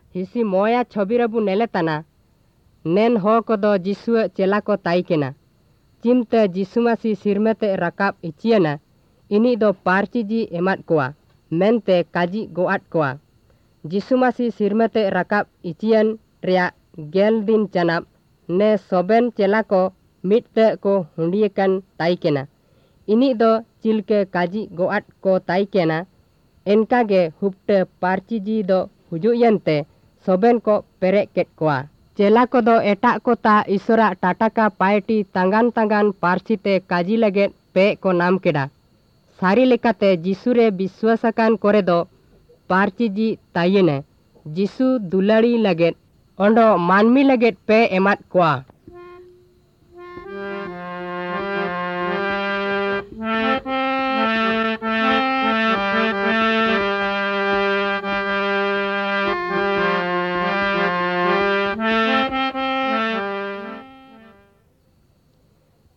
हिसी मोया छबिरबु नेलेताना नेन हो कोदो जिसुआ चेला को ताइकेना चिमते जिसुमासी सिरमेते रकाब इचियना इनी दो पार्ची जी एमाद कोआ मेनते काजी गोआट कोआ जिसुमासी सिरमेते रकाब इचियन रिया गेल दिन चनाब ने सोबेन चेला को मिटते को हुंडियकन ताइकेना इनी दो चिलके काजी गोआट को ताइकेना एनकागे हुप्टे पार्ची जी दो हुजुयनते सोबेन को पेरे केट कोआ चेला को दो एटा को ता ईश्वरा टाटाका पायटी तांगान पार्सीते काजी लगे पे को नाम केडा सारी लेकाते जिसुरे विश्वासकान करे दो पार्ची जी ताइने जिसु दुलाड़ी लगे ओंडो मानमी लगे पे एमाद कोआ।